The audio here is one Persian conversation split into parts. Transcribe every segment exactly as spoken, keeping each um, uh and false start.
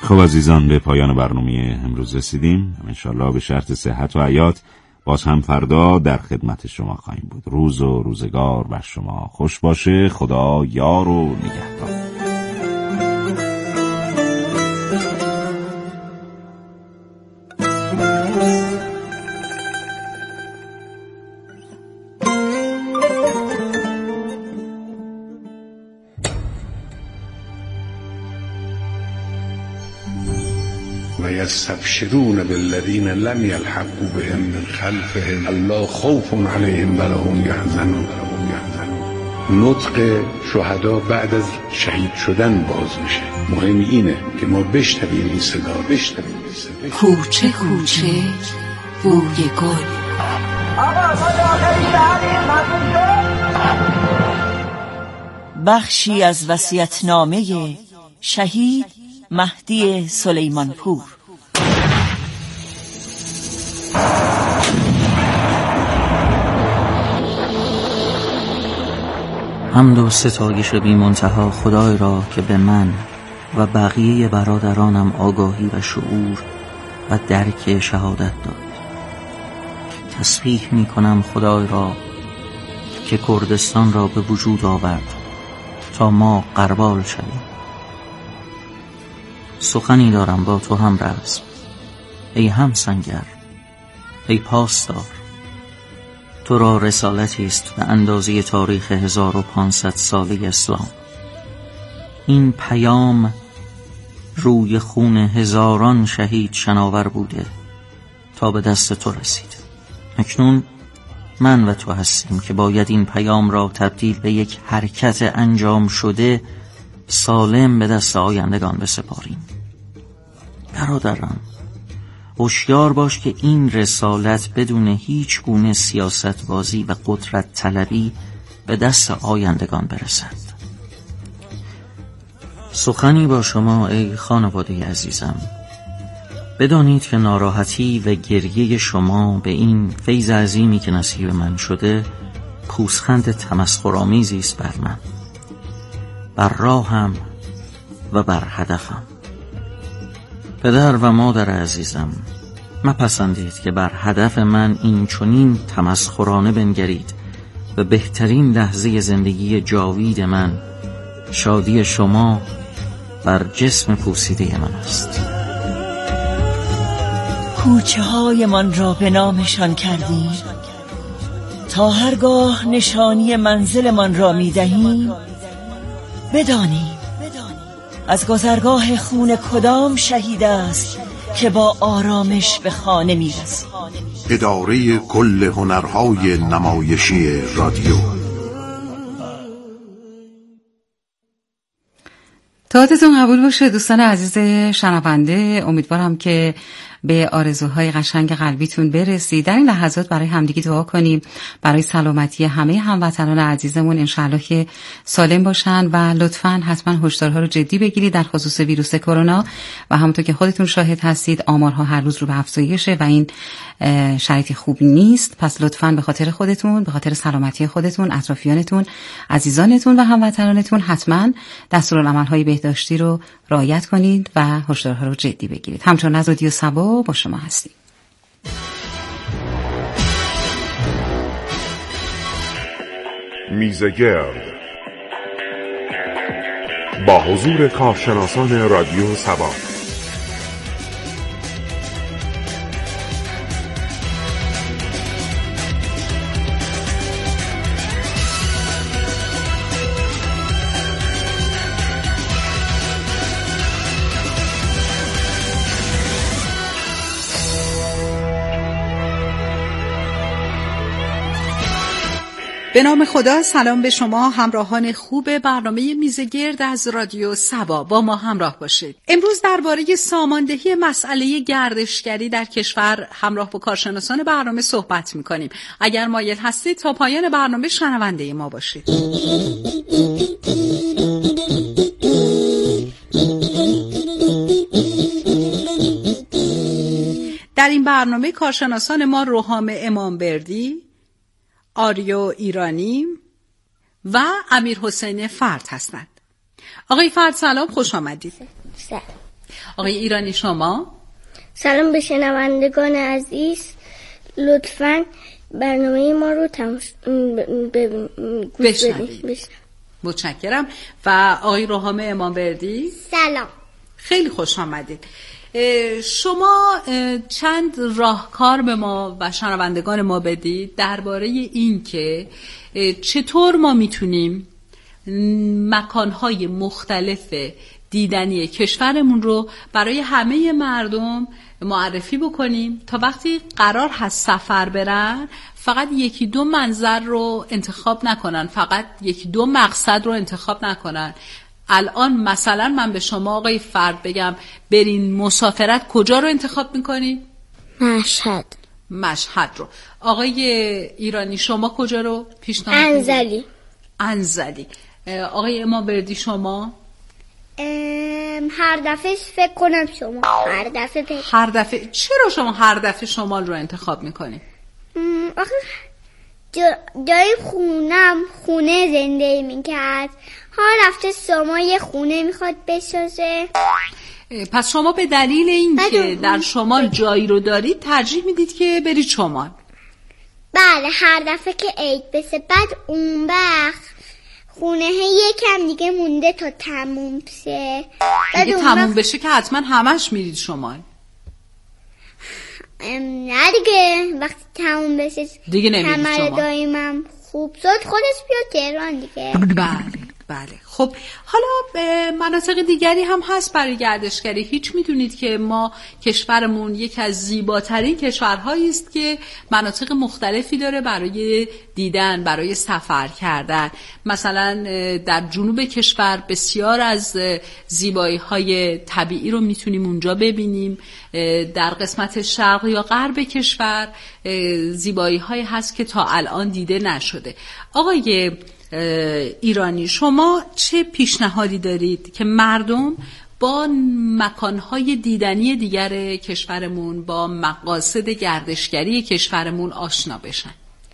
خب عزیزان، به پایان برنامه امروز رسیدیم. انشالله به شرط صحت و حیات باز هم فردا در خدمت شما خواهیم بود. روز و روزگار بر شما خوش باشه. خدا یار و نگهدار. ويستبشرون بالذين لم يلحقوا بهم من خلفهم الا خوف عليهم ولا هم يحزنون. نطق شهدا بعد از شهید شدن باز میشه. مهم اینه که ما بشنویم این صدا، بشنویم این صدا. کوچه کوچه بوی گل. بخشی از وصیت‌نامه شهید مهدی سلیمانپور. حمد و ستایش بی منتها خدای را که به من و بقیه برادرانم آگاهی و شعور و درک شهادت داد. تسبیح می کنم خدای را که کردستان را به وجود آورد تا ما غربال شویم. سخنی دارم با تو هم رزم، ای هم سنگر، ای پاسدار. تو را رسالتی است به اندازه تاریخ هزار و پانصد ساله اسلام. این پیام روی خون هزاران شهید شناور بوده تا به دست تو رسید. اکنون من و تو هستیم که باید این پیام را تبدیل به یک حرکت انجام شده سالم به دست آیندگان بسپاریم. برادرم، هوشیار باش که این رسالت بدون هیچ گونه سیاست بازی و قدرت طلبی به دست آیندگان برسد. سخنی با شما ای خانواده عزیزم. بدانید که ناراحتی و گریه شما به این فیض عظیمی که نصیب من شده پوزخند تمسخرآمیزی است بر من، بر راهم و بر هدفم. پدر و مادر عزیزم، مپسندید که بر هدف من این چنین تمسخرانه بنگرید و بهترین لحظه زندگی جاوید من شادی شما بر جسم پوسیده من است. کوچه های من را به نامشان کردیم تا هرگاه نشانی منزل من را می دهیم بدانیم از گذرگاه خون کدام شهید است که با آرامش به خانه می رسیم. اداره کل هنرهای نمایشی رادیو. دعاتون قبول باشه دوستان عزیز شنونده. امیدوارم که به آرزوهای قشنگ قلبیتون برسید. در این لحظات برای همدیگه دعا کنیم، برای سلامتی همه هموطنان عزیزمون، انشالله که سالم باشن و لطفاً حتما هشدارها رو جدی بگیرید در خصوص ویروس کرونا و همونطور که خودتون شاهد هستید آمارها هر روز رو به افزایشه و این شرایط خوب نیست. پس لطفاً به خاطر خودتون، به خاطر سلامتی خودتون، اطرافیانتون، عزیزانتون و هموطنانتون حتما دستورالعمل‌های بهداشتی رو رعایت کنید و هشدارها رو جدی بگیرید. همچنان از رادیو سبا با شما هستیم. میزگرد با حضور کارشناسان رادیو سبا. به نام خدا، سلام به شما همراهان خوب برنامه میزگرد از رادیو سبا. با ما همراه باشید. امروز درباره ساماندهی مسئله گردشگری در کشور همراه با کارشناسان برنامه صحبت میکنیم. اگر مایل هستید تا پایان برنامه شنونده ما باشید. در این برنامه کارشناسان ما روحام امامبردی، آریو ایرانی و امیر حسین فرد هستند. آقای فرد سلام، خوش آمدید. سلام. آقای ایرانی شما؟ سلام به شنوندگان عزیز، لطفاً برنامه ما رو تماش... گوش بدید. متشکرم. و آقای روحام اماموردی؟ سلام، خیلی خوش آمدید. شما چند راهکار به ما و شنوندگان ما بدید درباره این که چطور ما میتونیم مکانهای مختلف دیدنی کشورمون رو برای همه مردم معرفی بکنیم تا وقتی قرار هست سفر برن فقط یکی دو منظر رو انتخاب نکنن، فقط یکی دو مقصد رو انتخاب نکنن. الان مثلا من به شما آقای فرد بگم برین مسافرت، کجا رو انتخاب میکنین؟ مشهد. مشهد رو. آقای ایرانی شما کجا رو پیشنهاد میدید؟ انزلی. انزلی. آقای اماموردی شما؟ هر دفعه فکر کنم شما. هر دفعه فکر. هر دفعه. چرا شما هر دفعه شمال رو انتخاب میکنید؟ آخه جا... جای خونم خونه زنده میکرد، هر هفته شما یه خونه میخواد بسازه. پس شما به دلیل این که در شمال جایی رو دارید ترجیح میدید که برید شمال؟ بله، هر دفعه که عید بسه بعد اون وقت خونه یکم دیگه مونده تا تموم شه. دیگه تموم بشه که حتما همش میرید شمال؟ نه دیگه، وقتی تموم بشه دیگه نمیرید شمال. همه دایمم خوب شد خودش بیاد تهران دیگه. بله بله. خب حالا مناطق دیگری هم هست برای گردشگری. هیچ میدونید که ما کشورمون یکی از زیباترین کشورهایی است که مناطق مختلفی داره برای دیدن، برای سفر کردن. مثلا در جنوب کشور بسیار از زیبایی‌های طبیعی رو میتونیم اونجا ببینیم. در قسمت شرق یا غرب کشور زیبایی‌هایی هست که تا الان دیده نشده. آقای ایرانی شما چه پیشنهادی دارید که مردم با مکانهای دیدنی دیگر کشورمون، با مقاصد گردشگری کشورمون آشنا بشن؟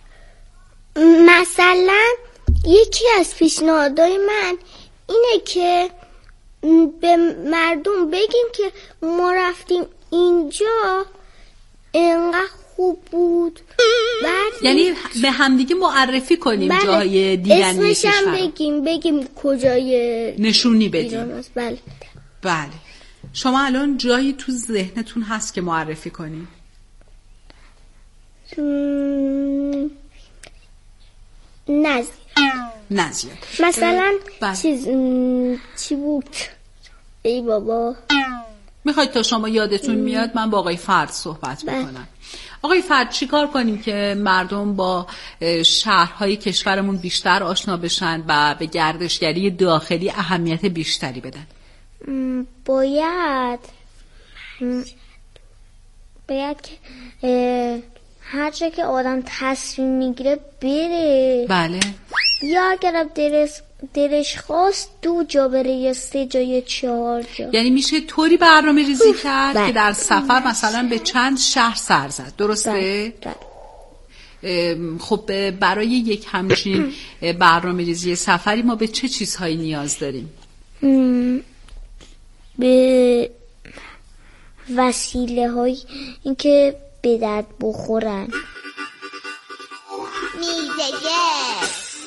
مثلا یکی از پیشنهادهای من اینه که به مردم بگیم که ما رفتیم اینجا انقدر خوب بود. یعنی به همدیگه معرفی کنیم. بله. جای دیدنی کشور اسمشم بگیم بگیم کجای نشونی بدیم. بله بله. شما الان جایی تو ذهنتون هست که معرفی کنیم؟ نزدیک نزدیک مثلا بله. چیز چی بود؟ ای بابا، میخواید تا شما یادتون میاد من با آقای فرد صحبت بکنم. آقای فرد چی کار کنیم که مردم با شهرهای کشورمون بیشتر آشنا بشن و به گردشگری داخلی اهمیت بیشتری بدن؟ باید باید که هر جا که آدم تصمیم میگیره بره. بله. یا اگر دلش دلش خواست دو جا بره یا سه جا یا چهار جا. یعنی میشه طوری برنامه ریزی کرد بله. که در سفر مثلا به چند شهر سر زد. درسته؟ بله. بله. خب برای یک همچین برنامه ریزی سفری ما به چه چیزهایی نیاز داریم؟ به وسیله های این که به درد بخورن. میزگرد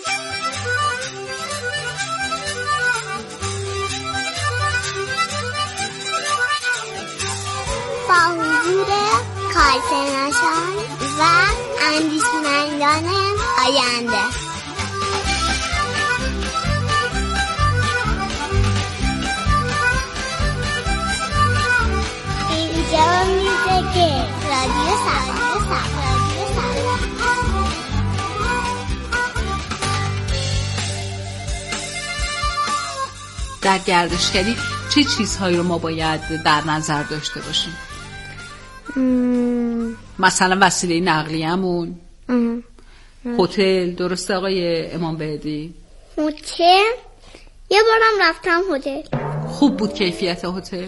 با حضور کارشناسان و اندیشمندان آینده. اینجا میزگرد رادیو سبا. در گردشگری چه چیزهایی رو ما باید در نظر داشته باشیم؟ مم. مثلا وسیله نقلیه‌مون، هتل. درسته آقای اماموردی؟ هتل یه بارم رفتم هتل. خوب بود کیفیت هتل؟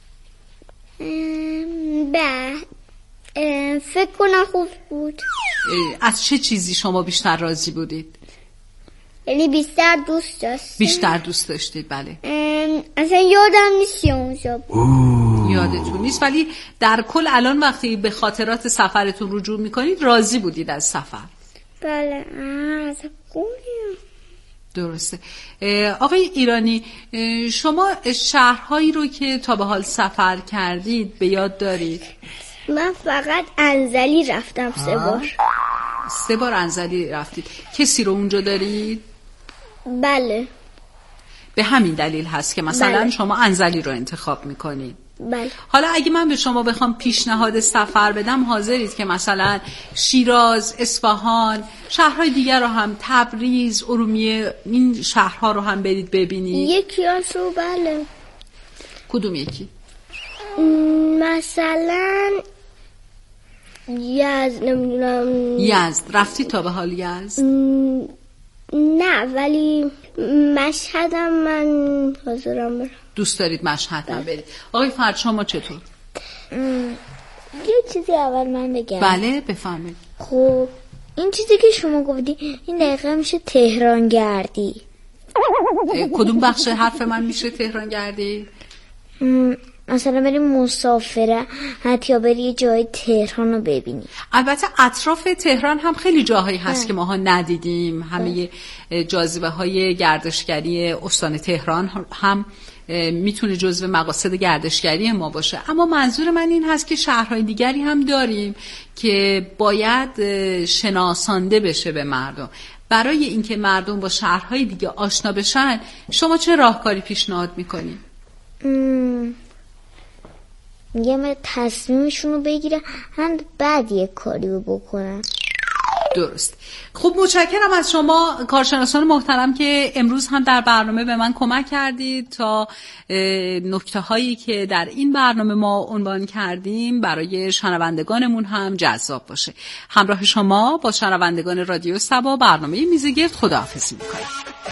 به فکر کنم خوب بود. از چه چیزی شما بیشتر راضی بودید؟ یعنی بیشتر دوست داشتید؟ بیشتر دوست داشتید. بله. اصلا یادم نیست اونجا یادتون نیست، ولی در کل الان وقتی به خاطرات سفرتون رجوع میکنید راضی بودید از سفر؟ بله. از درسته. آقای ایرانی، شما شهرهایی رو که تا به حال سفر کردید به یاد دارید؟ من فقط انزلی رفتم سه بار. سه بار انزلی رفتید. کسی رو اونجا دارید؟ بله. به همین دلیل هست که مثلا بله. شما انزلی رو انتخاب میکنید. بله. حالا اگه من به شما بخوام پیشنهاد سفر بدم حاضرید که مثلا شیراز، اصفهان، شهرهای دیگر رو هم، تبریز، ارومیه، این شهرها رو هم برید ببینید؟ یکی هاشو بله. کدوم یکی؟ مثلا یزد. نمیدونم. یزد رفتی تا به حال یزد؟ نه ولی مشهدم من حاضرم برم. دوست دارید مشهد هم برید. آقای فرد شما چطور؟ یه چیزی اول من بگم. بله بفهمید. خب این چیزی که شما گفتی این دقیقا میشه تهران گردی. کدوم بخش حرف من میشه تهران گردی؟ مثلا بری مسافره حتی یا بری جای تهران رو ببینی. البته اطراف تهران هم خیلی جاهایی هست ده. که ماها ندیدیم. همه جاذبه های گردشگری استان تهران هم میتونه جزو مقاصد گردشگری ما باشه، اما منظور من این هست که شهرهای دیگری هم داریم که باید شناسانده بشه به مردم. برای اینکه مردم با شهرهای دیگه آشنا بشن شما چه راهکاری پیشنهاد میکنید؟ میگم تصمیمشون رو بگیرن هم بعد یک کاری رو بکنن. درست. خب متشکرم از شما کارشناسان محترم که امروز هم در برنامه به من کمک کردید تا نکته هایی که در این برنامه ما عنوان کردیم برای شنوندگانمون هم جذاب باشه. همراه شما با شنوندگان رادیو صبا برنامه میزگرد خداحافظی میکنم.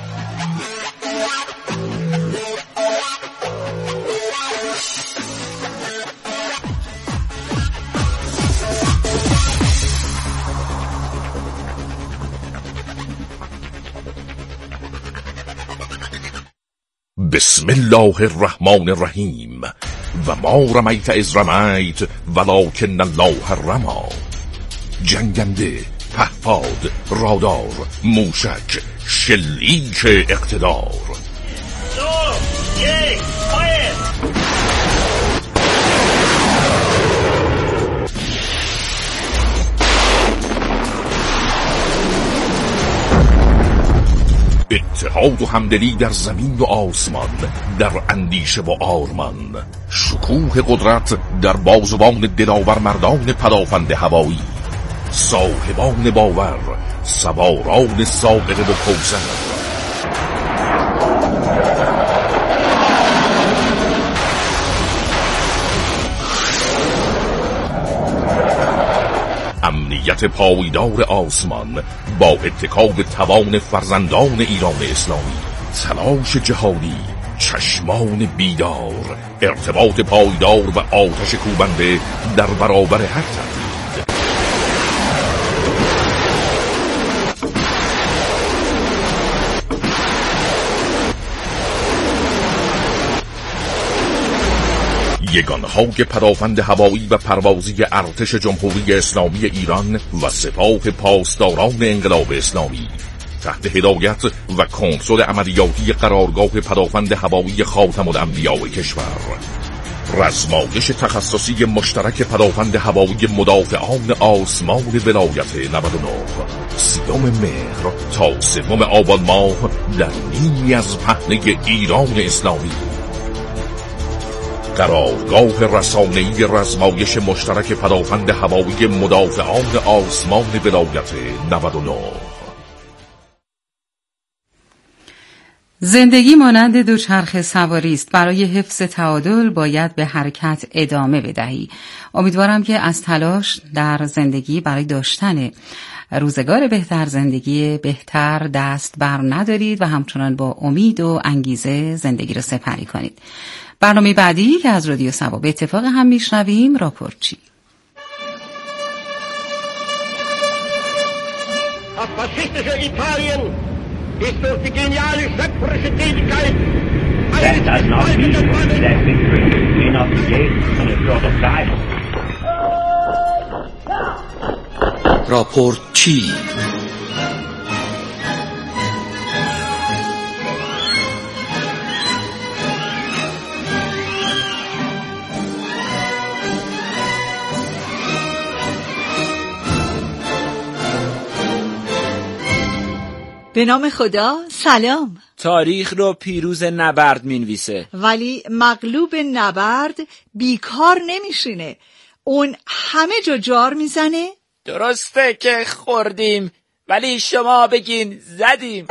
بسم الله الرحمن الرحیم. و ما رمیت از رمیت ولکن الله رما. جنگنده، پهپاد، رادار، موشک، شلیک اقتدار. دو، یک، فایر. اتحاد و همدلی در زمین و آسمان، در اندیشه و آرمان. شکوه قدرت در بازوان دلاور مردان پدافند هوایی. صاحبان باور، سواران سابقه و کوثر. امنیت پایدار آسمان با اتکاب توان فرزندان ایران اسلامی. تلاش جهادی، چشمان بیدار، ارتباط پایدار و آتش کوبنده در برابر هر تهدید. یگانهای پدافند هوایی و پروازی ارتش جمهوری اسلامی ایران و سپاه پاسداران انقلاب اسلامی تحت هدایت و کنترل عملیاتی قرارگاه پدافند هوایی خاتم الانبیاء کشور. رزمایش تخصصی مشترک پدافند هوایی مدافعان آسمان ولایت نود و نه، سیوم مهر تا سوم آبان ماه در نیمی از پهنه ایران اسلامی. قرارگاه رسانه‌ای رزمایش مشترک پدافند هوایی مدافعان آسمان ولایت نود و نه. زندگی مانند دوچرخه سواری است. برای حفظ تعادل باید به حرکت ادامه بدهی. امیدوارم که از تلاش در زندگی برای داشتن روزگار بهتر، زندگی بهتر دست بر ندارید و همچنان با امید و انگیزه زندگی را سپری کنید. برنامه بعدی که از رادیو صبا به اتفاق هم میشنویم راپورچی. Das faschistische Italien ist durch die geniale schöpferische Tätigkeit That does not mean that victory may not be gained on a field of battle. راپورت چی؟ به نام خدا، سلام. تاریخ رو پیروز نبرد مینویسه، ولی مغلوب نبرد بیکار نمیشینه، اون همه جا جار میزنه. درسته که خوردیم، ولی شما بگین زدیم.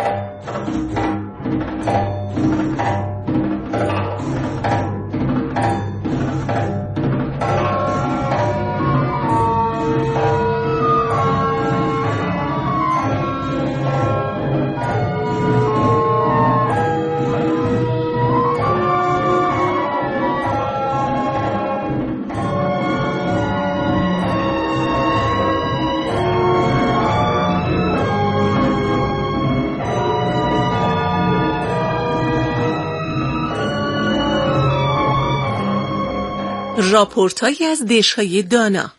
راپورتایی از دیش‌های دانا.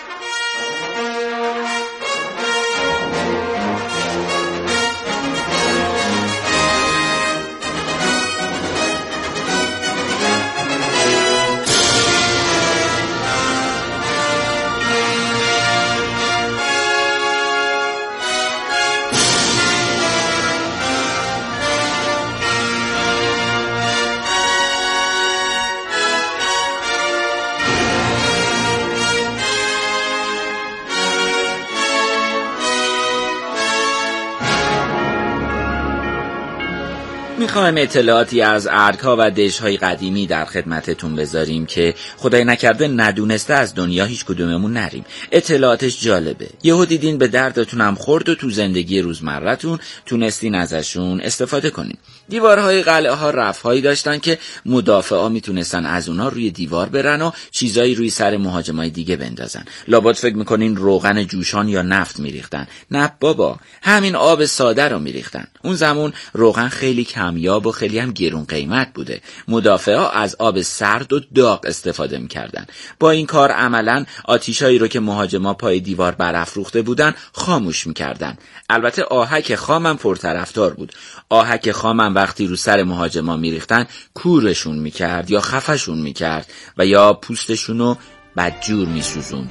میخوایم اطلاعاتی از ارگ‌ها و دژهای قدیمی در خدمتتون بذاریم که خدای نکرده ندونسته از دنیا هیچ کدوممون نریم. اطلاعاتش جالبه. یهو دیدین به دردتون هم خورد و تو زندگی روزمرتون تونستین ازشون استفاده کنین. دیوارهای قلعه ها رف‌هایی داشتن که مدافعا میتونستن از اونها روی دیوار برن و چیزایی روی سر مهاجمای دیگه بندازن. لابد فکر میکنین روغن جوشان یا نفت میریختن. نه بابا، همین آب ساده رو میریختن. اون زمان روغن خیلی کمیاب و خیلی هم گرون قیمت بوده. مدافعا از آب سرد و داغ استفاده میکردن. با این کار عملاً آتیشایی رو که مهاجما پای دیوار برافروخته بودن خاموش میکردن. البته آهک خام هم پرطرفدار بود. آهک خام هم وقتی رو سر مهاجما میریختن کورشون میکرد یا خفشون میکرد و یا پوستشونو بدجور میسوزون.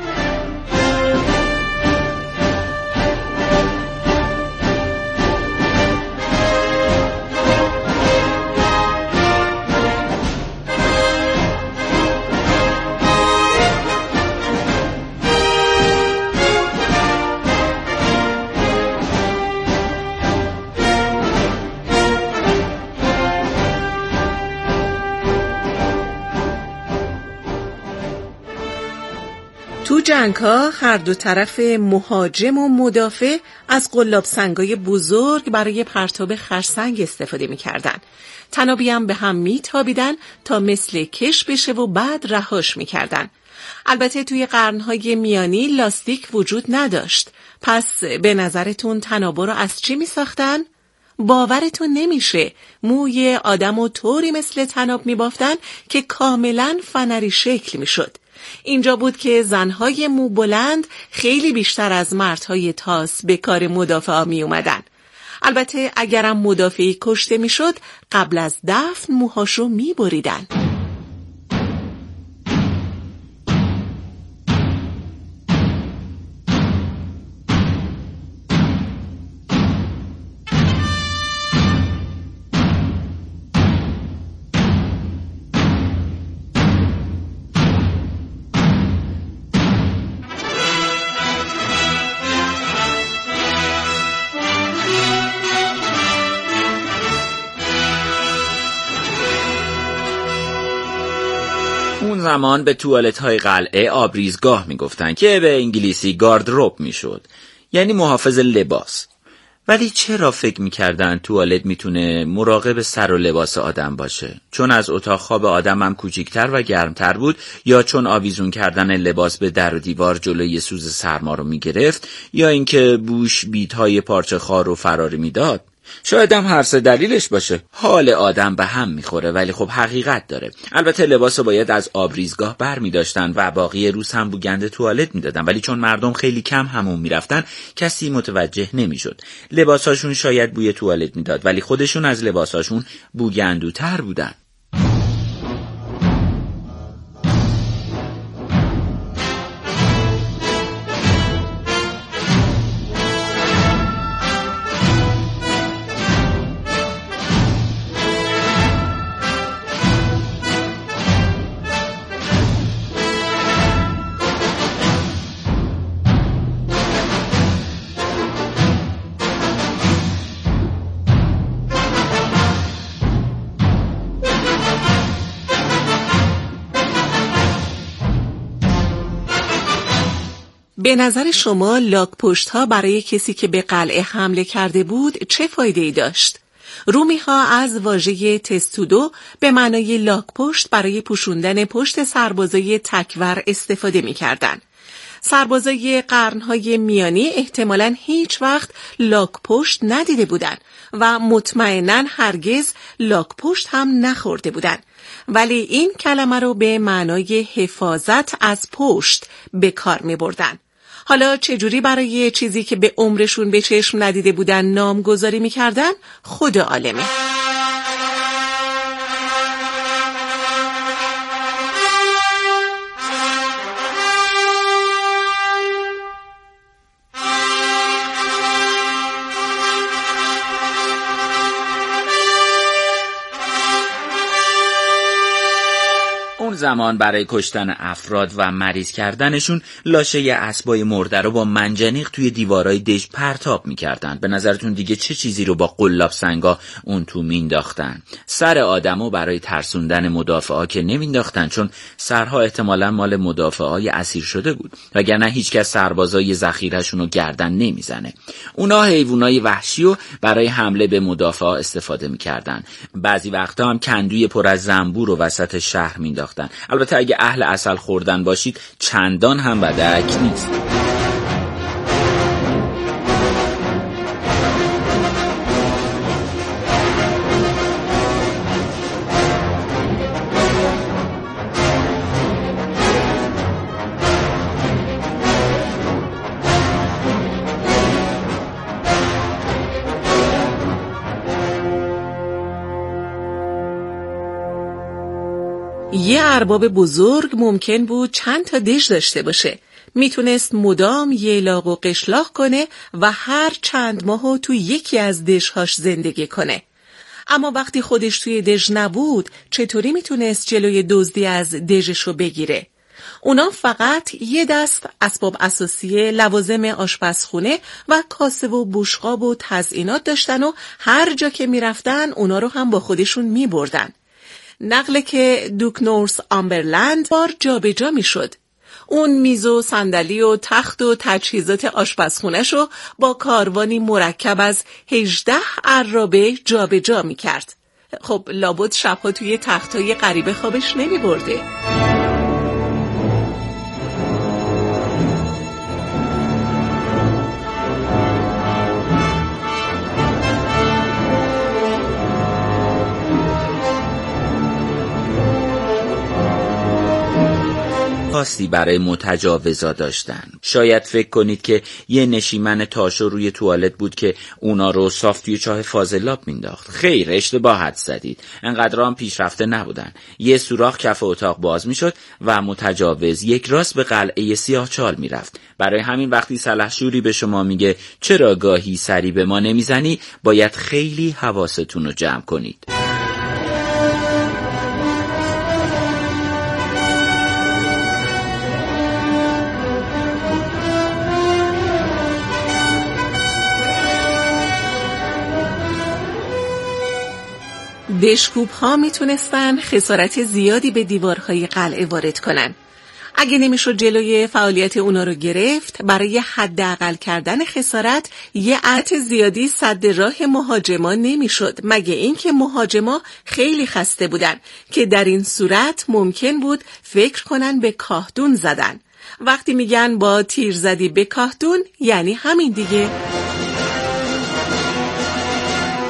تو جنگ‌ها هر دو طرف مهاجم و مدافع از قلاب سنگای بزرگ برای پرتاب خرسنگ استفاده می‌کردن. تنابی هم به هم می‌تابیدن تا مثل کش بشه و بعد رهاش می‌کردن. البته توی قرن‌های میانی لاستیک وجود نداشت. پس به نظرتون تنابا رو از چی می‌ساختن؟ باورتون نمیشه. موی آدمو طوری مثل تناب می‌بافتن که کاملاً فنری شکل می‌شد. اینجا بود که زنهای مو بلند خیلی بیشتر از مردهای تاس به کار مدافعا می اومدن. البته اگرم مدافعی کشته می شد قبل از دفن موهاشو می بریدن. زمان به توالت های قلعه آبریزگاه میگفتن که به انگلیسی گاردروب میشد، یعنی محافظ لباس. ولی چرا فکر میکردن توالت میتونه مراقب سر و لباس آدم باشه؟ چون از اتاق خواب آدم هم کوچیکتر و گرمتر بود، یا چون آویزون کردن لباس به در و دیوار جلوی سوز سرما رو میگرفت، یا اینکه بوش بیت‌های پارچه خار رو فراری میداد؟ شاید هم هر سه دلیلش باشه. حال آدم به هم میخوره، ولی خب حقیقت داره. البته لباسو باید از آبریزگاه بر میداشتن و باقی روز هم بوگند توالت میدادن، ولی چون مردم خیلی کم حموم میرفتن کسی متوجه نمیشد. لباساشون شاید بوی توالت میداد، ولی خودشون از لباساشون بوگندوتر بودن. به نظر شما لاک پشت ها برای کسی که به قلعه حمله کرده بود چه فایده ای داشت؟ رومی ها از واژه تستودو به معنای لاک پشت برای پوشوندن پشت سربازای تکور استفاده می کردن. سربازای قرنهای میانی احتمالاً هیچ وقت لاک پشت ندیده بودن و مطمئناً هرگز لاک پشت هم نخورده بودن، ولی این کلمه رو به معنای حفاظت از پشت به کار می بردن. حالا چجوری برای چیزی که به عمرشون به چشم ندیده بودن نامگذاری می کردن؟ خود عالمه. اون زمان برای کشتن افراد و مریض کردنشون لاشه اسبای مرده رو با منجنیق توی دیوارای دژ پرتاب میکردن. به نظرتون دیگه چه چیزی رو با قلاب سنگا اون تو مینداختن؟ سر آدمو برای ترسوندن مدافعا که نمینداختن، چون سرها احتمالاً مال مدافعای اسیر شده بود، وگرنه هیچکس سربازای ذخیره‌شون رو گردن نمیزنه. اونا حیوانای وحشی رو برای حمله به مدافعا استفاده میکردن. بعضی وقتا هم کندوی پر از زنبور رو وسط شهر مینداختن. البته اگه اهل عسل خوردن باشید چندان هم بدک نیست. یه ارباب بزرگ ممکن بود چند تا دژ داشته باشه. میتونست مدام یه لاغ و قشلاق کنه و هر چند ماهو توی یکی از دژهاش زندگی کنه. اما وقتی خودش توی دژ نبود چطوری میتونست جلوی دزدی از دژشو بگیره؟ اونا فقط یه دست اسباب اساسی، لوازم آشپزخونه و کاسه و بوشقاب و تزیینات داشتن و هر جا که میرفتن اونا رو هم با خودشون میبردن. نقله که دوک نورس آمبرلند بار جا به جا می شد. اون میز و صندلی و تخت و تجهیزات آشپزخونه‌شو با کاروانی مرکب از هجده عرابه جا به جا می کرد. خب لابد شبها توی تختای غریبه خوابش نمی برده. خاصی برای متجاوزا داشتن. شاید فکر کنید که یه نشیمن تاشو روی توالت بود که اونا رو صاف توی چاه فاضلاب مینداخت. خیر، اشتباه حد زدید. انقدر هم پیشرفته نبودن. یه سوراخ کف اتاق باز میشد و متجاوز یک راست به قلعه سیاهچال میرفت. برای همین وقتی سلحشوری به شما میگه چرا گاهی سری به ما نمیزنی، باید خیلی حواستون رو جمع کنید. دشکوب ها میتونستن خسارت زیادی به دیوارهای قلعه وارد کنن. اگه نمیشد جلوی فعالیت اونا رو گرفت، برای حداقل کردن خسارت یه عدد زیادی سد راه مهاجما نمیشد، مگه اینکه مهاجما خیلی خسته بودن که در این صورت ممکن بود فکر کنن به کاهدون زدن. وقتی میگن با تیر زدی به کاهدون، یعنی همین دیگه.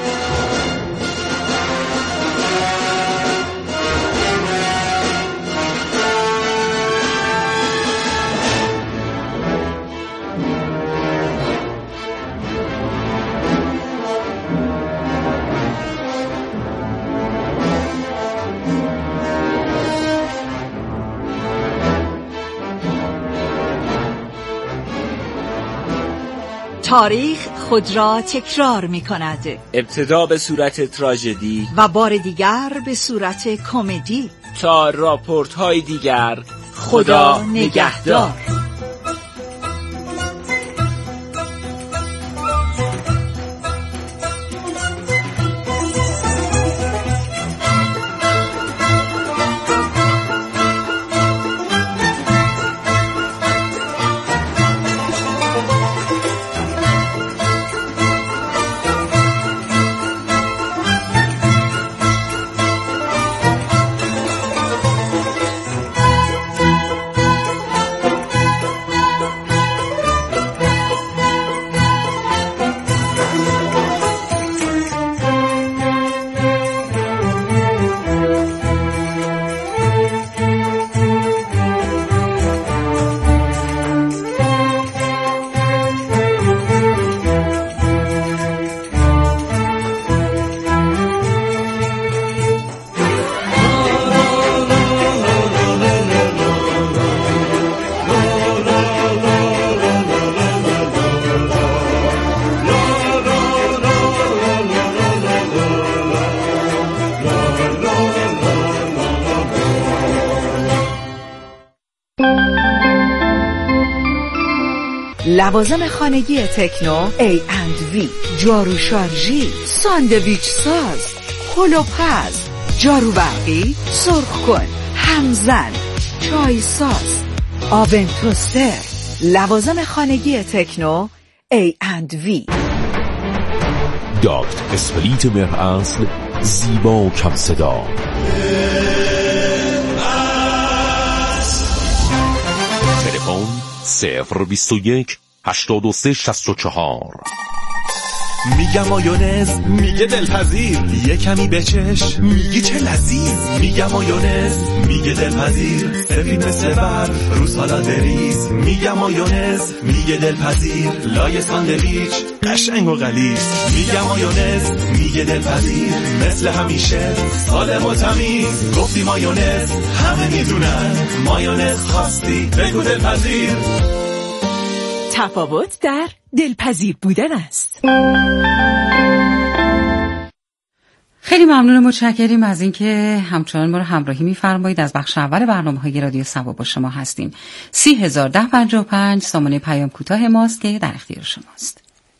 تاریخ خود را تکرار می کند. ابتدا به صورت تراژدی و بار دیگر به صورت کمدی. تا راپورت های دیگر، خدا نگهدار. لوازم خانگی تکنو ای اند وی، جارو شارژی، ساندویچ ساز، کلوپز، جارو برقی، سرخ کن، همزن، چای ساز، آون توستر. لوازم خانگی تکنو ای اند وی. داکت اسپریت مهر اصل، زیبا کم صدا. تلفن صفر بیست و یک هشتاد و سه شصت و چهار. میگم مایونز، میگه دلپذیر، یه کمی بچش، میگی چه لذیذ. میگم مایونز، میگه دلپذیر، سفید مثل برف رو سالاد ریز. میگم مایونز، میگه دلپذیر، لای ساندویچ قشنگ و غلیظ. میگم مایونز، میگه دلپذیر، مثل همیشه سالم و تمیز. گفتی مایونز، همه میدونن، مایونز خواستی بگو دلپذیر. تفاوت در دلپذیر بودن است. خیلی ممنون و متشکریم از اینکه همچنان ما رو همراهی می‌فرمایید. از بخش اول برنامه‌های رادیو صبا با شما هستیم. سی هزار ده پنجاه و پنج سامانه پیام کوتاه ماست که در اختیار شماست.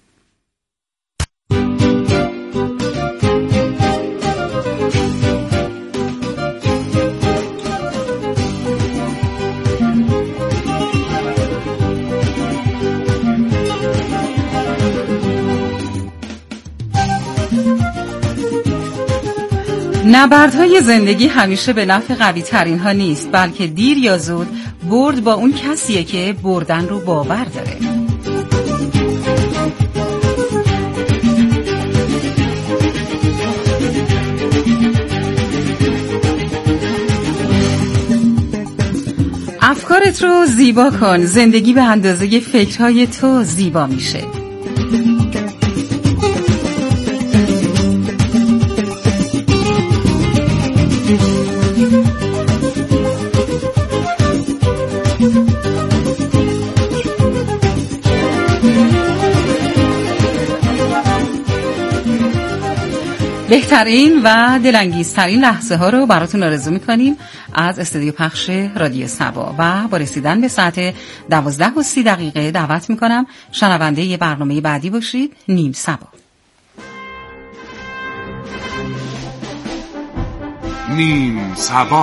نبردهای زندگی همیشه به نفع قوی ترین ها نیست، بلکه دیر یا زود برد با اون کسیه که بردن رو باور داره. افکارت رو زیبا کن، زندگی به اندازه فکرهای تو زیبا میشه. بهترین و دلانگیزترین لحظه ها رو براتون آرزو میکنیم از استودیو پخش رادیو صبا و با رسیدن به ساعت دوازده و سی دقیقه دعوت میکنم شنونده یه برنامه بعدی باشید. نیم صبا. نیم صبا.